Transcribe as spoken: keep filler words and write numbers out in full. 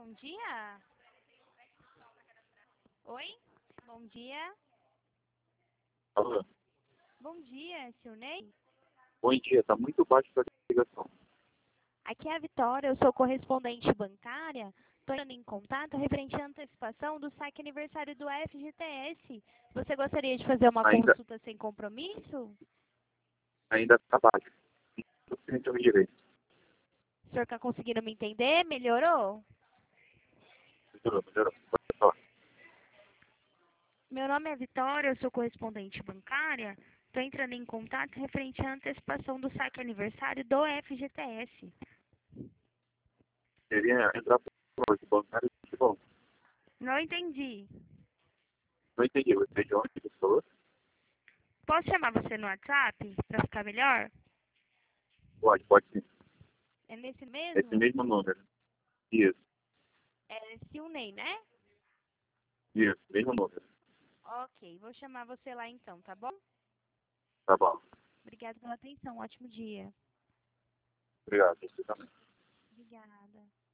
Bom dia. Oi? Bom dia. Alô? Bom dia, seu Ney. Bom dia, tá muito baixo a ligação. Aqui é a Vitória, eu sou correspondente bancária. Estou entrando em contato referente à antecipação do saque aniversário do F G T S. Você gostaria de fazer uma Ainda, consulta sem compromisso? ainda tá baixo. Não sei se eu me direito. O senhor está conseguindo me entender? Melhorou? Melhorou, melhorou. Pode falar. Meu nome é Vitória, eu sou correspondente bancária. Estou entrando em contato referente à antecipação do saque aniversário do F G T S. Queria entrar por hoje, bancário de bom. Não entendi. Não entendi, você é de onde, pessoa? Posso chamar você no WhatsApp para ficar melhor? Pode, pode sim. É nesse Esse mesmo? mesmo número. Isso, É Silney, né? isso, mesmo número. Ok, vou chamar você lá então, tá bom? Tá bom. Obrigada pela atenção, ótimo dia. Obrigado, você também. Obrigada.